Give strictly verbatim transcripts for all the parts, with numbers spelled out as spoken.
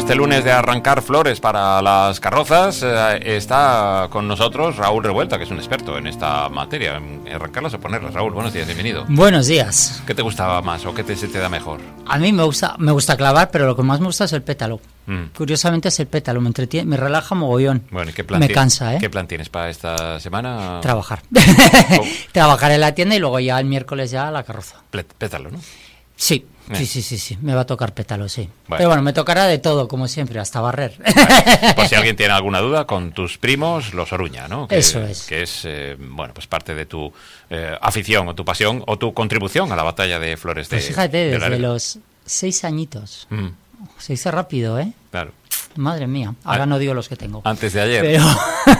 este lunes de arrancar flores para las carrozas, eh, está con nosotros Raúl Revuelta, que es un experto en esta materia, en arrancarlas o ponerlas. Raúl, buenos días, bienvenido. Buenos días. ¿Qué te gustaba más o qué te, se te da mejor? A mí me gusta, me gusta clavar, pero lo que más me gusta es el pétalo. Mm. Curiosamente es el pétalo, me entretiene, me relaja mogollón. Bueno, ¿y qué plan me tienes, cansa, ¿eh? ¿Qué plan tienes para esta semana? Trabajar. Oh. Trabajar en la tienda y luego ya el miércoles ya la carroza. Pétalo, ¿no? Sí. Sí, sí, sí, sí, me va a tocar pétalo, sí. Bueno. Pero bueno, me tocará de todo, como siempre, hasta barrer. Bueno, por si alguien tiene alguna duda, con tus primos, los Oruña, ¿no? Que, Eso es. Que es, eh, bueno, pues parte de tu eh, afición o tu pasión o tu contribución a la batalla de Flores de Pues fíjate, de desde Laredo. los seis añitos. Mm. Se dice rápido, ¿eh? Claro. Madre mía, ahora no digo los que tengo. Antes de ayer. Pero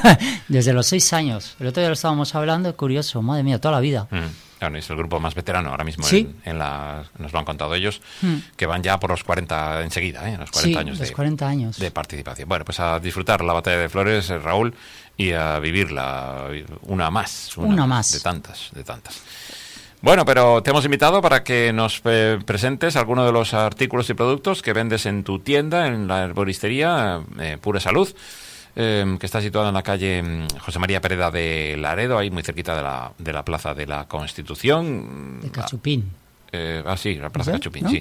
desde los seis años. El otro día lo estábamos hablando, curioso, madre mía, toda la vida. Mm. Claro, es el grupo más veterano ahora mismo. ¿Sí? en, en la, nos lo han contado ellos, mm. que van ya por los cuarenta enseguida, ¿eh? Los cuarenta sí, años, los de, cuarenta años de participación. Bueno, pues a disfrutar la batalla de Flores, eh, Raúl, y a vivirla una más. Una, una más. De tantas, de tantas. Bueno, pero te hemos invitado para que nos eh, presentes algunos de los artículos y productos que vendes en tu tienda, en la herboristería eh, Pura Salud, eh, que está situada en la calle José María Pereda de Laredo, ahí muy cerquita de la, de la Plaza de la Constitución. De Cachupín. Eh, ah, sí, la Plaza ¿Sí? Cachupín, ¿No? sí.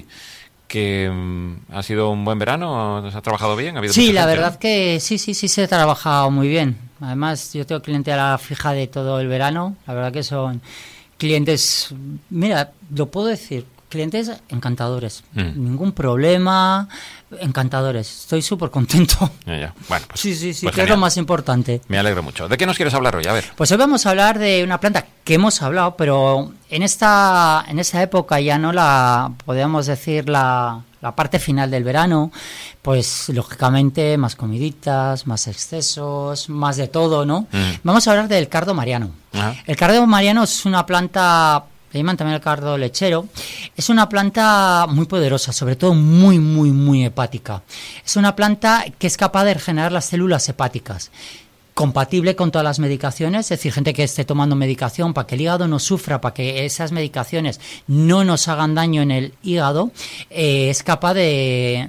Que um, ha sido un buen verano, ¿has trabajado bien? ¿Ha habido sí, mucha la gente, verdad ¿no? que sí, sí, sí se ha trabajado muy bien. Además, yo tengo clientela fija de todo el verano. La verdad que son clientes, mira, lo puedo decir, clientes encantadores. Mm. Ningún problema, encantadores. Estoy súper contento. Ya, ya. Bueno, pues, sí, sí, sí, pues que es lo más importante. Me alegro mucho. ¿De qué nos quieres hablar hoy? A ver. Pues hoy vamos a hablar de una planta que hemos hablado, pero en esta, en esta época ya no la, podríamos decir, la, la parte final del verano, pues lógicamente más comiditas, más excesos, más de todo, ¿no? Mm. Vamos a hablar del cardo mariano. Ajá. El cardo mariano es una planta, le llaman también el cardo lechero, es una planta muy poderosa, sobre todo muy, muy, muy hepática. Es una planta que es capaz de regenerar las células hepáticas, compatible con todas las medicaciones, es decir, gente que esté tomando medicación para que el hígado no sufra, para que esas medicaciones no nos hagan daño en el hígado, eh, es capaz de...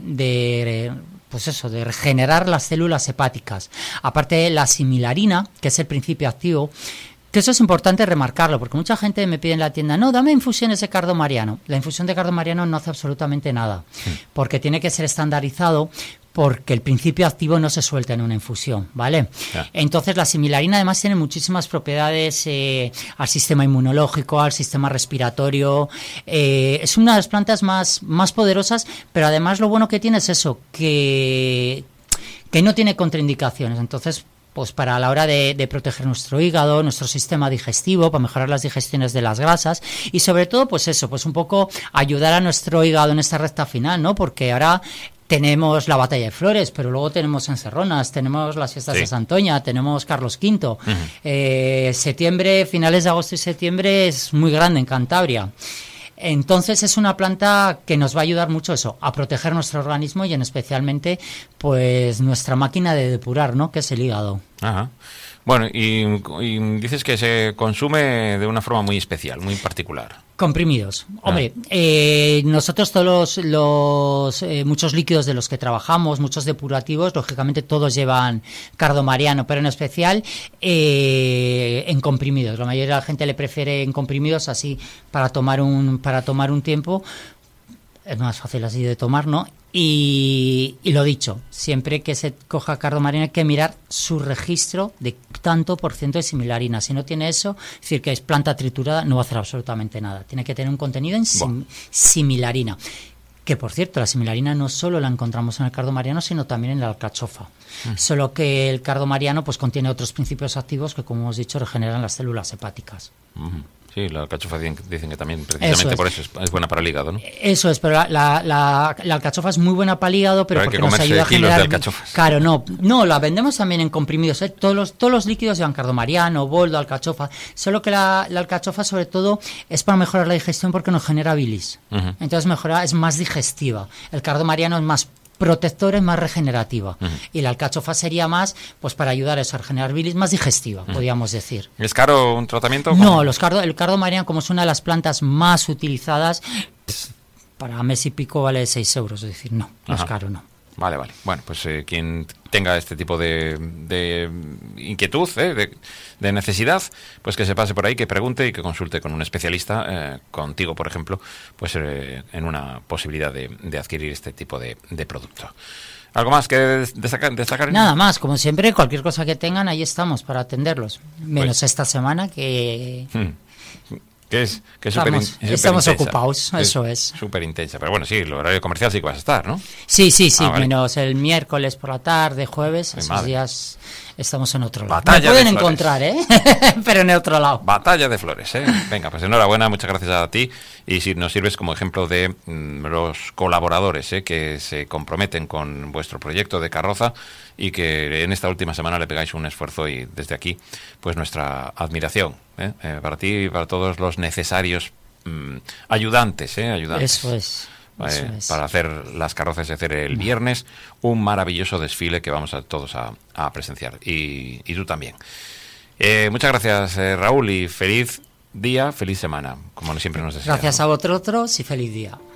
de pues eso, de regenerar las células hepáticas. Aparte, la similarina, que es el principio activo, que eso es importante remarcarlo, porque mucha gente me pide en la tienda, no, dame infusiones de cardo mariano. La infusión de cardo mariano no hace absolutamente nada, sí. porque tiene que ser estandarizado, porque el principio activo no se suelta en una infusión, ¿vale? Yeah. Entonces la similarina además tiene muchísimas propiedades eh, al sistema inmunológico, al sistema respiratorio, eh, es una de las plantas más, más poderosas, pero además lo bueno que tiene es eso, que, que no tiene contraindicaciones, entonces pues para la hora de, de proteger nuestro hígado, nuestro sistema digestivo, para mejorar las digestiones de las grasas y sobre todo pues eso, pues un poco ayudar a nuestro hígado en esta recta final, ¿no? Porque ahora tenemos la batalla de Flores, pero luego tenemos encerronas, tenemos las fiestas sí. de Santoña, tenemos Carlos quinto. Uh-huh. Eh, septiembre, finales de agosto y septiembre es muy grande en Cantabria. Entonces es una planta que nos va a ayudar mucho eso, a proteger nuestro organismo y en especialmente pues nuestra máquina de depurar, ¿no? Que es el hígado. Ajá. Bueno, y, y dices que se consume de una forma muy especial, muy particular. Comprimidos. Hombre, ah. eh, nosotros todos los, los eh, muchos líquidos de los que trabajamos, muchos depurativos, lógicamente todos llevan cardo mariano, pero en especial eh, en comprimidos. La mayoría de la gente le prefiere en comprimidos así para tomar un para tomar un tiempo. Es más fácil así de tomar, ¿no? Y, y lo dicho, siempre que se coja cardo mariano hay que mirar su registro de tanto por ciento de similarina. Si no tiene eso, es decir, que es planta triturada, no va a hacer absolutamente nada. Tiene que tener un contenido en sim, similarina. Que, por cierto, la similarina no solo la encontramos en el cardo mariano, sino también en la alcachofa. Mm. Solo que el cardo mariano pues contiene otros principios activos que, como hemos dicho, regeneran las células hepáticas. Mm. Sí, la alcachofa dicen que también, precisamente eso por eso es, es buena para el hígado, ¿no? Eso es, pero la, la, la, la alcachofa es muy buena para el hígado, pero, pero porque nos ayuda a generar... Claro, no, no, la vendemos también en comprimidos, ¿eh? Todos los, todos los líquidos llevan cardo mariano, boldo, alcachofa, solo que la, la alcachofa sobre todo es para mejorar la digestión porque nos genera bilis. Uh-huh. Entonces mejora, es más digestiva. El cardo mariano es más protectora, es más regenerativa. Uh-huh. Y la alcachofa sería más, pues para ayudar a eso, a regenerar bilis, más digestiva, uh-huh. podríamos decir. ¿Es caro un tratamiento? No, los cardo, el cardo mariano, como es una de las plantas más utilizadas, para mes y pico vale seis euros, es decir, no, no es caro, no. Vale, vale. Bueno, pues eh, quien tenga este tipo de, de inquietud, eh, de, de necesidad, pues que se pase por ahí, que pregunte y que consulte con un especialista, eh, contigo, por ejemplo, pues eh, en una posibilidad de, de adquirir este tipo de, de producto. ¿Algo más que destacar? destacar? Nada más, como siempre, cualquier cosa que tengan, ahí estamos para atenderlos. Menos Pues, esta semana que... Hmm. Que es, que es Estamos, super, super estamos intensa. ocupados, eso es. Súper intensa. Pero bueno, sí, el horario comercial sí que vas a estar, ¿no? Sí, sí, sí, Ah, vale. menos el miércoles por la tarde, jueves, Ay, esos madre. días estamos en otro lado. Batalla Me pueden de flores. encontrar, ¿eh? Pero en otro lado. Batalla de flores, ¿eh? Venga, pues enhorabuena, muchas gracias a ti. Y si nos sirves como ejemplo de mm, los colaboradores, ¿eh? Que se comprometen con vuestro proyecto de carroza y que en esta última semana le pegáis un esfuerzo, y desde aquí, pues nuestra admiración, ¿eh? Eh, para ti y para todos los necesarios mm, ayudantes, ¿eh? Ayudantes. Eso es. Eso Eh, es. para hacer las carrozas y hacer el viernes un maravilloso desfile que vamos a todos a, a presenciar. Y, y tú también. Eh, muchas gracias, eh, Raúl, y feliz día, feliz semana, como siempre nos deseamos. Gracias a vosotros y feliz día.